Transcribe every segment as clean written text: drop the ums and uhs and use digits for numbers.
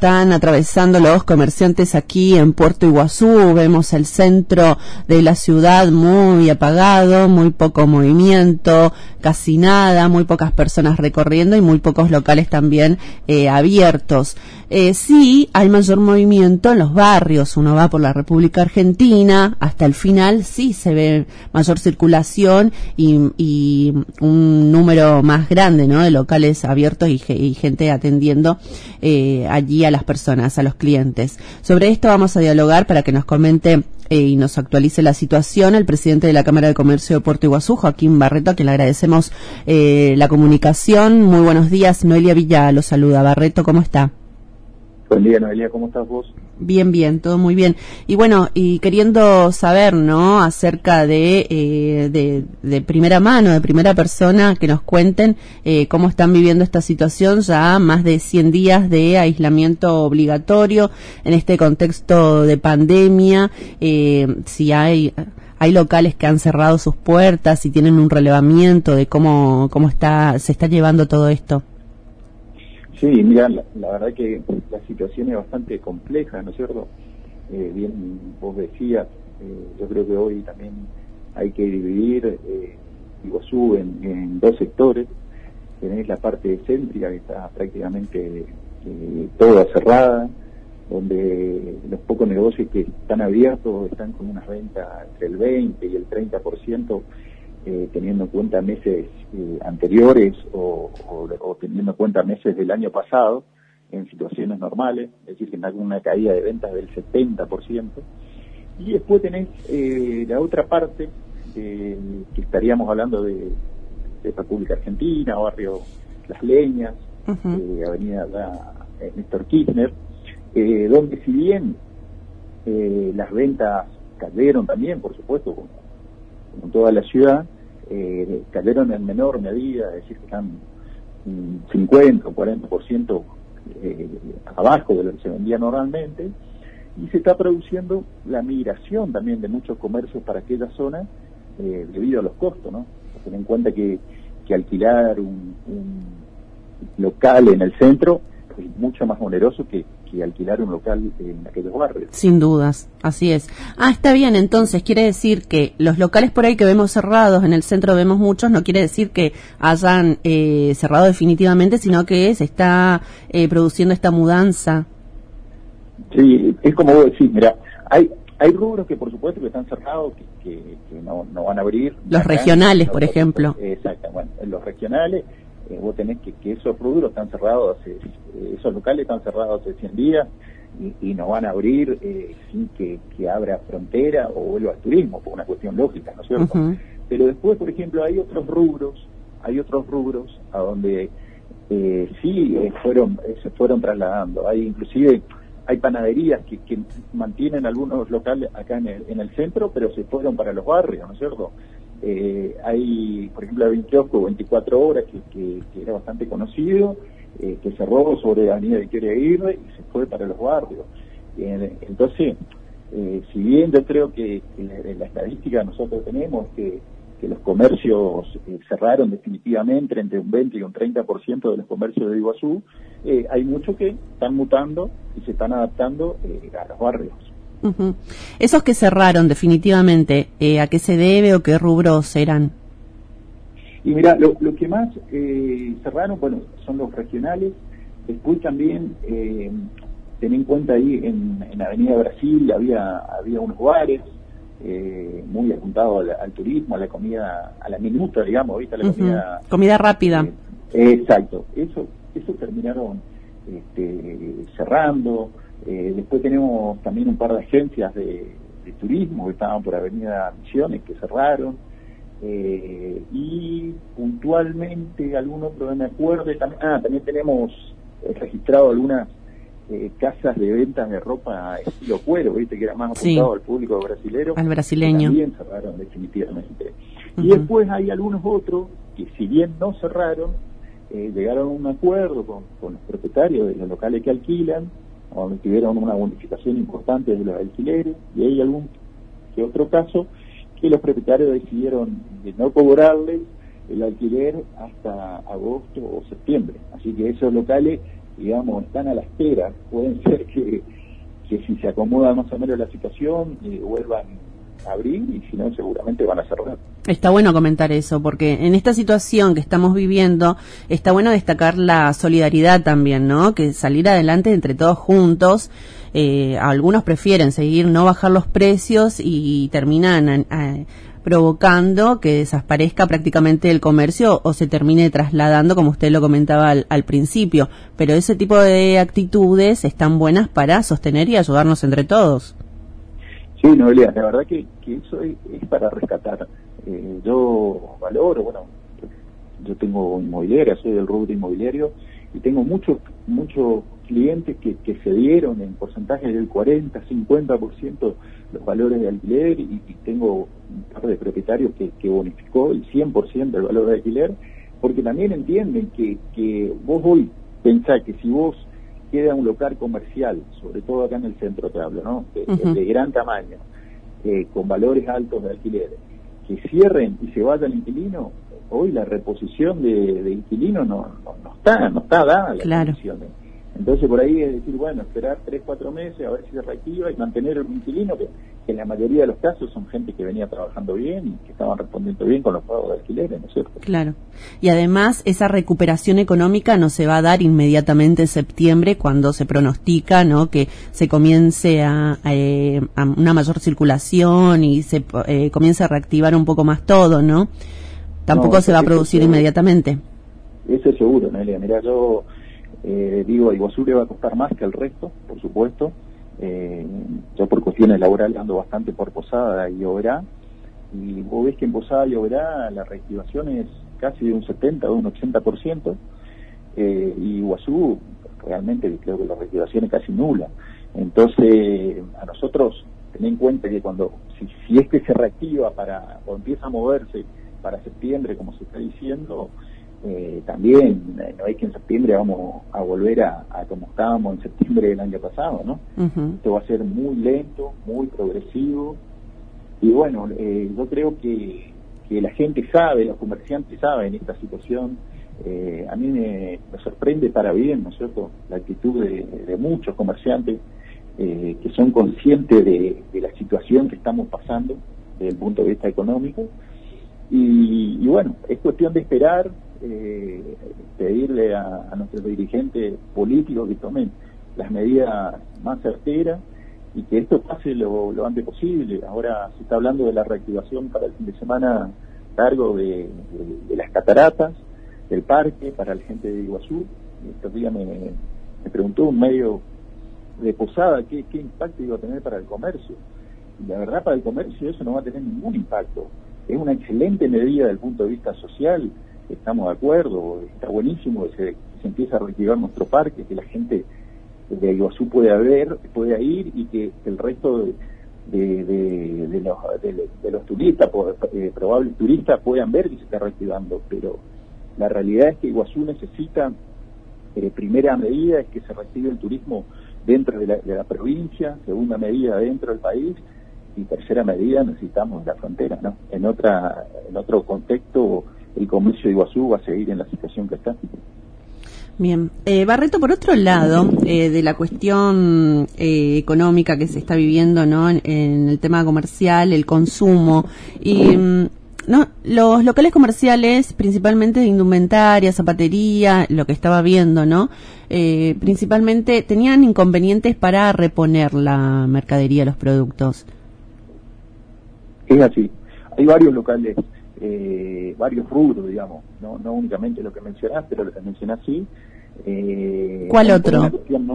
están atravesando los comerciantes aquí en Puerto Iguazú. Vemos el centro de la ciudad muy apagado, muy poco movimiento, casi nada, muy pocas personas recorriendo y muy pocos locales también abiertos. Sí, hay mayor movimiento en los barrios. Uno va por la República Argentina, hasta el final sí se ve mayor circulación y un número más grande, ¿no?, de locales abiertos y gente atendiendo allí a las personas, a los clientes. Sobre esto vamos a dialogar para que nos comente y nos actualice la situación el presidente de la Cámara de Comercio de Puerto Iguazú, Joaquín Barreto, a quien le agradecemos la comunicación. Muy buenos días, Noelia Villa lo saluda. Barreto, ¿cómo está? Buen día, Noelia, ¿cómo estás vos? Bien, bien, todo muy bien. Y bueno, y queriendo saber, ¿no?, acerca de primera mano, de primera persona, que nos cuenten cómo están viviendo esta situación, ya más de 100 días de aislamiento obligatorio en este contexto de pandemia, si hay locales que han cerrado sus puertas y tienen un relevamiento de cómo se está llevando todo esto. Sí, mira, la verdad que la situación es bastante compleja, ¿no es cierto? Bien, vos decías, yo creo que hoy también hay que dividir Iguazú en dos sectores. Tenés la parte céntrica, que está prácticamente toda cerrada, donde los pocos negocios que están abiertos están con unas ventas entre el 20 y el 30%, teniendo en cuenta meses anteriores o teniendo en cuenta meses del año pasado en situaciones normales, es decir, que hay una caída de ventas del 70%. Y después tenés la otra parte, que estaríamos hablando de República Argentina, barrio Las Leñas, avenida Néstor Kirchner, donde si bien las ventas cayeron también, por supuesto, como toda la ciudad, cayeron en menor medida, es decir, que están 50 o 40% abajo de lo que se vendía normalmente, y se está produciendo la migración también de muchos comercios para aquella zona debido a los costos, ¿no? Ten en cuenta que alquilar un local en el centro es mucho más oneroso que alquilar un local en aquellos barrios. Sin dudas, así es. Está bien, entonces quiere decir que los locales por ahí que vemos cerrados, en el centro vemos muchos, no quiere decir que hayan cerrado definitivamente, sino que se está produciendo esta mudanza. Sí, es como vos decís, mira, hay rubros que por supuesto que están cerrados, que no van a abrir. Los regionales, por ejemplo. Exacto, bueno, los regionales, vos tenés que esos rubros están cerrados, esos locales están cerrados hace 100 días y no van a abrir sin que abra frontera o vuelva al turismo, por una cuestión lógica, ¿no es cierto? Pero después, por ejemplo, hay otros rubros a donde se fueron trasladando. Hay panaderías que mantienen algunos locales acá en el centro, pero se fueron para los barrios, ¿no es cierto? Por ejemplo, hay un kiosco 24 horas que era bastante conocido, que cerró sobre la avenida Victoria Aguirre y se fue para los barrios. Entonces, si bien yo creo que la estadística nosotros tenemos que los comercios cerraron definitivamente, entre un 20 y un 30% de los comercios de Iguazú, hay muchos que están mutando y se están adaptando a los barrios. Esos que cerraron definitivamente, ¿a qué se debe o qué rubros eran? Y mira, lo que más cerraron, bueno, son los regionales. Después también, ten en cuenta ahí en Avenida Brasil había unos bares muy apuntados al turismo, a la comida, a la minuta, digamos, ¿viste? La comida rápida. Exacto, eso terminaron cerrando. Después tenemos también un par de agencias de turismo que estaban por Avenida Misiones que cerraron, y puntualmente algún otro no me acuerdo. También tenemos registrado algunas casas de ventas de ropa estilo cuero, viste, que era más apuntado al público brasilero, al brasileño, también cerraron definitivamente. Y después hay algunos otros que, si bien no cerraron, llegaron a un acuerdo con los propietarios de los locales que alquilan, donde tuvieron una bonificación importante de los alquileres, y hay algún que otro caso que los propietarios decidieron de no cobrarles el alquiler hasta agosto o septiembre. Así que esos locales digamos, están a la espera. Pueden ser que si se acomoda más o menos la situación, vuelvan a abrir, y si no, seguramente van a cerrar. Está bueno comentar eso, porque en esta situación que estamos viviendo, está bueno destacar la solidaridad también, ¿no? Que salir adelante entre todos juntos. Algunos prefieren seguir, no bajar los precios, y terminan provocando que desaparezca prácticamente el comercio o se termine trasladando, como usted lo comentaba al principio. Pero ese tipo de actitudes están buenas para sostener y ayudarnos entre todos. Sí, Noelia, la verdad que eso es para rescatar. Yo valoro, bueno, yo tengo inmobiliaria, soy del rubro inmobiliario, y tengo muchos clientes que se dieron en porcentajes del 40, 50% los valores de alquiler, y tengo un par de propietarios que bonificó el 100% del valor de alquiler, porque también entienden que vos hoy pensás que si vos queda un local comercial, sobre todo acá en el centro te hablo, ¿no? De gran tamaño, con valores altos de alquiler, que cierren y se vaya el inquilino, hoy la reposición de inquilino no está dada las condiciones. Entonces por ahí es decir, bueno, esperar 3-4 meses a ver si se reactiva y mantener el inquilino, que en la mayoría de los casos son gente que venía trabajando bien y que estaban respondiendo bien con los pagos de alquileres, ¿no es cierto? Claro. Y además esa recuperación económica no se va a dar inmediatamente en septiembre, cuando se pronostica, ¿no?, que se comience a una mayor circulación y se comience a reactivar un poco más todo, ¿no? Tampoco se va a producir inmediatamente. Eso es seguro, Nelia. Mira, yo digo, a Iguazú le va a costar más que al resto, por supuesto. Yo por cuestiones laborales ando bastante por Posada y Oberá, y vos ves que en Posada y Oberá la reactivación es casi de un 70 o un 80%, y Iguazú realmente creo que la reactivación es casi nula. Entonces, a nosotros, ten en cuenta que si es que se reactiva o empieza a moverse para septiembre, como se está diciendo, también no es que en septiembre vamos a volver a como estábamos en septiembre del año pasado, ¿no? Esto va a ser muy lento, muy progresivo, y bueno, yo creo que la gente sabe, los comerciantes saben esta situación. A mí me sorprende para bien, ¿no es cierto?, la actitud de muchos comerciantes que son conscientes de la situación que estamos pasando desde el punto de vista económico, y bueno, es cuestión de esperar, pedirle a nuestros dirigentes políticos que tomen las medidas más certeras y que esto pase lo antes posible. Ahora se está hablando de la reactivación para el fin de semana largo de las cataratas, del parque, para la gente de Iguazú. Estos días me preguntó un medio de Posada qué impacto iba a tener para el comercio. Y la verdad, para el comercio eso no va a tener ningún impacto. Es una excelente medida desde el punto de vista social, estamos de acuerdo, está buenísimo que se empiece a reactivar nuestro parque, que la gente de Iguazú pueda ir, y que el resto de los turistas, probables turistas, puedan ver que se está reactivando. Pero la realidad es que Iguazú necesita, primera medida es que se reactive el turismo dentro de la provincia, segunda medida dentro del país, y tercera medida necesitamos la frontera, ¿no? En otro contexto, el comercio de Iguazú va a seguir en la situación que está. Bien. Barreto, por otro lado, de la cuestión económica que se está viviendo, ¿no?, en el tema comercial, el consumo, y no, los locales comerciales, principalmente de indumentaria, zapatería, lo que estaba viendo, ¿no?, principalmente tenían inconvenientes para reponer la mercadería, los productos. Es así. Hay varios locales, varios rubros, digamos, no únicamente lo que mencionás, pero lo que mencionás sí. ¿Cuál otro? Una cuestión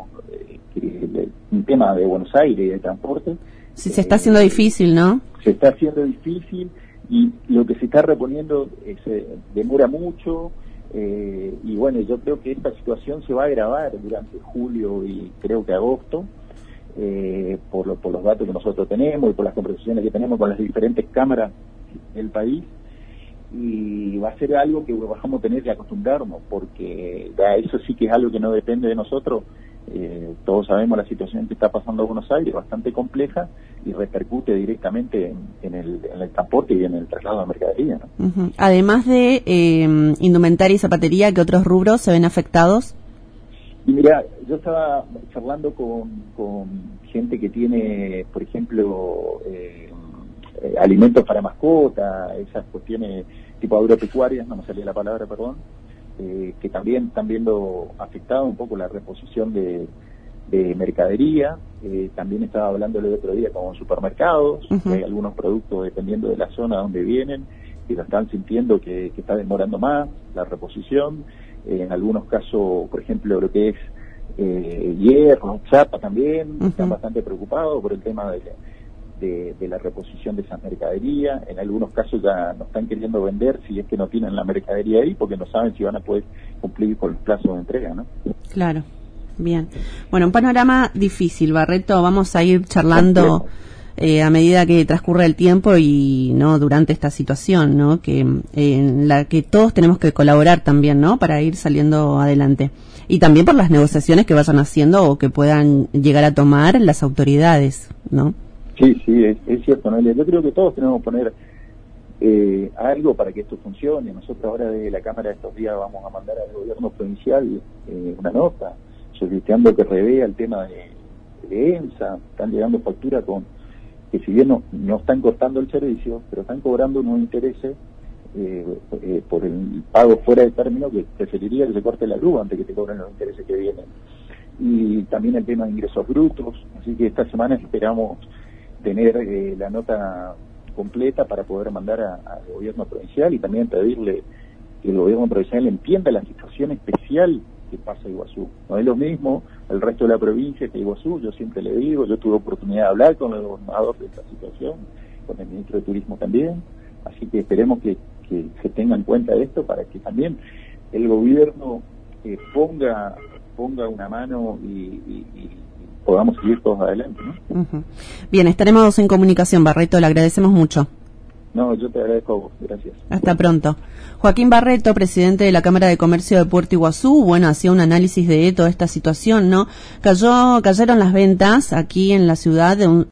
un tema de Buenos Aires y de transporte. Sí, se está haciendo difícil, ¿no? Se está haciendo difícil, y lo que se está reponiendo demora mucho, y bueno, yo creo que esta situación se va a agravar durante julio y creo que agosto, por los datos que nosotros tenemos y por las conversaciones que tenemos con las diferentes cámaras del país, y va a ser algo que vamos a tener que acostumbrarnos, porque eso sí que es algo que no depende de nosotros. Todos sabemos la situación que está pasando en Buenos Aires, bastante compleja, y repercute directamente en el transporte y en el traslado de mercadería, ¿no? Además de indumentaria y zapatería, ¿qué otros rubros se ven afectados? Y mira, yo estaba charlando con gente que tiene, por ejemplo, alimentos para mascota, esas cuestiones tipo agropecuarias, no me salía la palabra, perdón, que también están viendo afectada un poco la reposición de mercadería. También estaba hablando el otro día con supermercados, hay algunos productos, dependiendo de la zona donde vienen, que lo están sintiendo que está demorando más la reposición. En algunos casos, por ejemplo, lo que es hierro, chapa también, están bastante preocupados por el tema de la reposición de esa mercadería. En algunos casos ya no están queriendo vender si es que no tienen la mercadería ahí, porque no saben si van a poder cumplir con los plazos de entrega, ¿no? Claro, bien. Bueno, un panorama difícil, Barreto. Vamos a ir charlando a medida que transcurre el tiempo y no durante esta situación, ¿no? Que en la que todos tenemos que colaborar también, ¿no? Para ir saliendo adelante. Y también por las negociaciones que vayan haciendo o que puedan llegar a tomar las autoridades, ¿no? Sí, es cierto, Noelia. Yo creo que todos tenemos que poner algo para que esto funcione. Nosotros ahora desde la Cámara estos días vamos a mandar al gobierno provincial una nota solicitando que revea el tema de EMSA. Están llegando facturas que si bien no están cortando el servicio, pero están cobrando unos intereses por el pago fuera de término, que preferiría que se corte la luz antes que te cobren los intereses que vienen. Y también el tema de ingresos brutos. Así que esta semana esperamos tener la nota completa para poder mandar al gobierno provincial y también pedirle que el gobierno provincial entienda la situación especial que pasa Iguazú. No es lo mismo el resto de la provincia que Iguazú. Yo siempre le digo, yo tuve oportunidad de hablar con el gobernador de esta situación, con el ministro de Turismo también, así que esperemos que se tenga en cuenta esto para que también el gobierno ponga una mano y podamos seguir todos adelante, ¿no? Bien, estaremos en comunicación, Barreto, le agradecemos mucho. No, yo te agradezco a vos, gracias. Hasta pronto. Joaquín Barreto, presidente de la Cámara de Comercio de Puerto Iguazú, bueno, hacía un análisis de toda esta situación, ¿no? Cayeron las ventas aquí en la ciudad de un